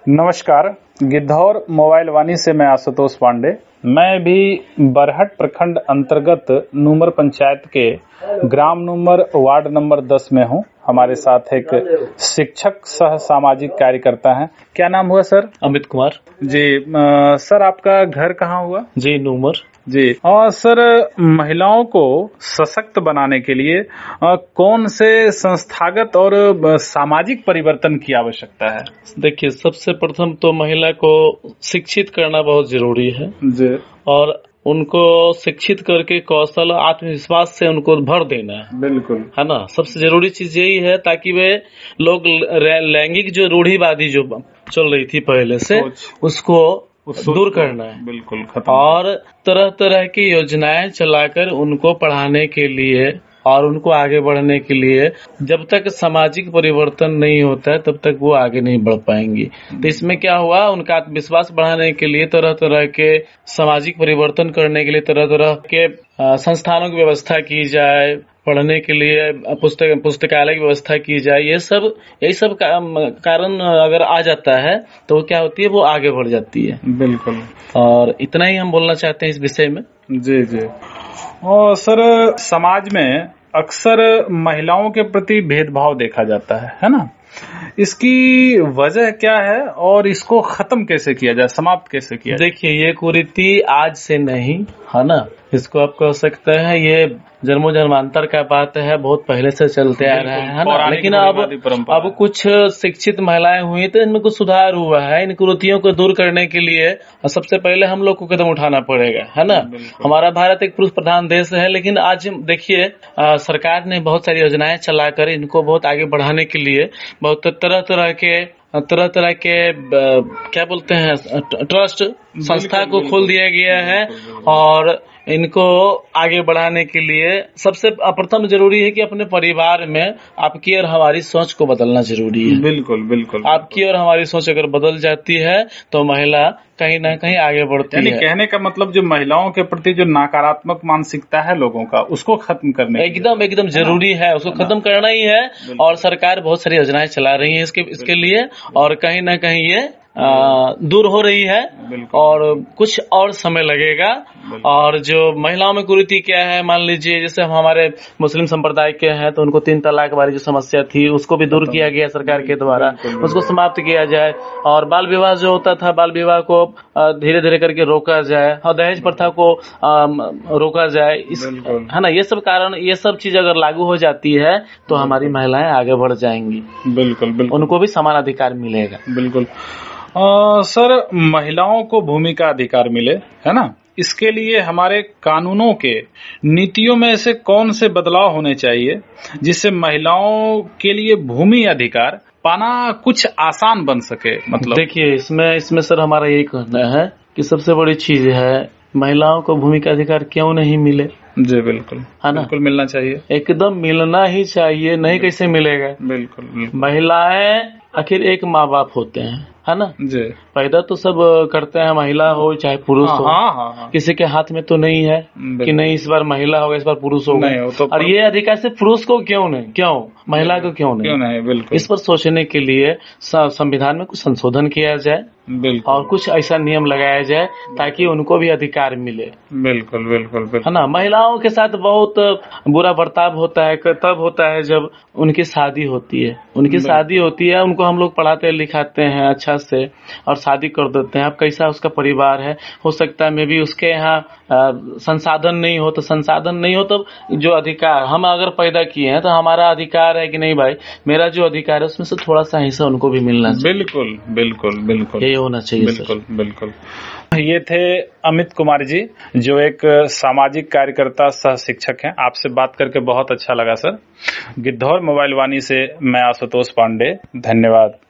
नमस्कार। गिद्धौर मोबाइल वाणी से मैं आशुतोष पांडे। मैं भी बरहट प्रखंड अंतर्गत नूमर पंचायत के ग्राम नूमर वार्ड नंबर 10 में हूँ। हमारे साथ एक शिक्षक सह सामाजिक कार्यकर्ता हैं। क्या नाम हुआ सर? अमित कुमार जी। सर आपका घर कहाँ हुआ? जी, नूमर जी। और सर महिलाओं को सशक्त बनाने के लिए कौन से संस्थागत और सामाजिक परिवर्तन की आवश्यकता है? देखिए, सबसे प्रथम तो महिला को शिक्षित करना बहुत जरूरी है जी। और उनको शिक्षित करके कौशल आत्मविश्वास से उनको भर देना है। बिल्कुल, है ना। सबसे जरूरी चीज यही है ताकि वे लोग लैंगिक जो रूढ़िवादी जो चल रही थी पहले से उसको दूर करना है। बिल्कुल खत्म। और तरह तरह की योजनाएं चलाकर उनको पढ़ाने के लिए और उनको आगे बढ़ने के लिए, जब तक सामाजिक परिवर्तन नहीं होता है तब तक वो आगे नहीं बढ़ पाएंगी। तो इसमें क्या हुआ, उनका आत्मविश्वास बढ़ाने के लिए तरह तरह के सामाजिक परिवर्तन करने के लिए तरह तरह के संस्थानों की व्यवस्था की जाए, पढ़ने के लिए पुस्तकालय की व्यवस्था की जाए। यही सब कारण अगर आ जाता है तो वो क्या होती है, वो आगे बढ़ जाती है। बिल्कुल। और इतना ही हम बोलना चाहते हैं इस विषय में। जी जी। और सर समाज में अक्सर महिलाओं के प्रति भेदभाव देखा जाता है ना? इसकी वजह क्या है और इसको खत्म कैसे किया जाए, समाप्त कैसे किया जाए? देखिए, ये कुरीति आज से नहीं है ना, इसको आप कह सकते हैं ये जन्मों जन्मांतर का बात है, बहुत पहले से चलते आ रहा है ना। लेकिन अब कुछ शिक्षित महिलाएं हुई तो इनमें कुछ सुधार हुआ है। इन कुरीतियों को दूर करने के लिए सबसे पहले हम लोग को कदम उठाना पड़ेगा, है ना। हमारा भारत एक पुरुष प्रधान देश है, लेकिन आज देखिए सरकार ने बहुत सारी योजनाएं चलाकर इनको बहुत आगे बढ़ाने के लिए बहुत तरह तरह के क्या बोलते हैं ट्रस्ट संस्था को खोल दिया गया है। और इनको आगे बढ़ाने के लिए सबसे प्रथम जरूरी है कि अपने परिवार में आपकी और हमारी सोच को बदलना जरूरी है। बिल्कुल बिल्कुल। आपकी और हमारी सोच अगर बदल जाती है तो महिला कहीं ना कहीं आगे बढ़ती है। कहने का मतलब जो महिलाओं के प्रति जो नकारात्मक मानसिकता है लोगों का, उसको खत्म करने एकदम जरूरी है, उसको खत्म करना ही है। और सरकार बहुत सारी योजनाएं चला रही है इसके लिए, और कहीं ना कहीं ये दूर हो रही है और कुछ और समय लगेगा। और जो महिलाओं में कुरीति क्या है, मान लीजिए जैसे हम हमारे मुस्लिम संप्रदाय के हैं तो उनको 3 तलाक वाली जो समस्या थी उसको भी दूर किया गया सरकार के द्वारा, उसको समाप्त किया जाए। और बाल विवाह जो होता था, बाल विवाह को धीरे धीरे करके रोका जाए और दहेज प्रथा को रोका जाए, है ना। ये सब चीज अगर लागू हो जाती है तो हमारी महिलाएं आगे बढ़ जाएंगी। बिल्कुल। उनको भी समान अधिकार मिलेगा। बिल्कुल। सर महिलाओं को भूमि का अधिकार मिले, है ना, इसके लिए हमारे कानूनों के नीतियों में से कौन से बदलाव होने चाहिए जिससे महिलाओं के लिए भूमि अधिकार पाना कुछ आसान बन सके? मतलब देखिए, इसमें सर हमारा यही कहना है कि सबसे बड़ी चीज है महिलाओं को भूमि का अधिकार क्यों नहीं मिले। जी बिल्कुल, है ना, बिल्कुल मिलना चाहिए, एकदम मिलना ही चाहिए। नहीं कैसे मिलेगा? बिल्कुल। महिलाएं आखिर एक माँ बाप होते हैं, है ना जी। पैदा तो सब करते हैं, महिला हो चाहे पुरुष हो। हाँ। किसी के हाथ में तो नहीं है कि नहीं इस बार महिला होगा, इस बार पुरुष होगा। और ये अधिकार सिर्फ पुरुष को क्यों नहीं, क्यों महिला को क्यों नहीं? बिल्कुल। इस पर सोचने के लिए संविधान में कुछ संशोधन किया जाए और कुछ ऐसा नियम लगाया जाए ताकि उनको भी अधिकार मिले। बिल्कुल। है ना। महिलाओं के साथ बहुत बुरा बर्ताव होता है, तब होता है जब उनकी शादी होती है। उनको हम लोग पढ़ाते लिखाते हैं अच्छा से और शादी कर देते हैं। अब कैसा उसका परिवार है, हो सकता है मे भी उसके यहाँ संसाधन नहीं हो तो जो अधिकार हम अगर पैदा किए हैं तो हमारा अधिकार है कि नहीं भाई, मेरा जो अधिकार है उसमें से थोड़ा सा हिस्सा उनको भी मिलना चाहिए। बिल्कुल यही होना चाहिए। बिल्कुल। ये थे अमित कुमार जी, जो एक सामाजिक कार्यकर्ता सह शिक्षक हैं। आपसे बात करके बहुत अच्छा लगा सर। गिद्धौर मोबाइल वाणी से मैं आशुतोष पांडे, धन्यवाद।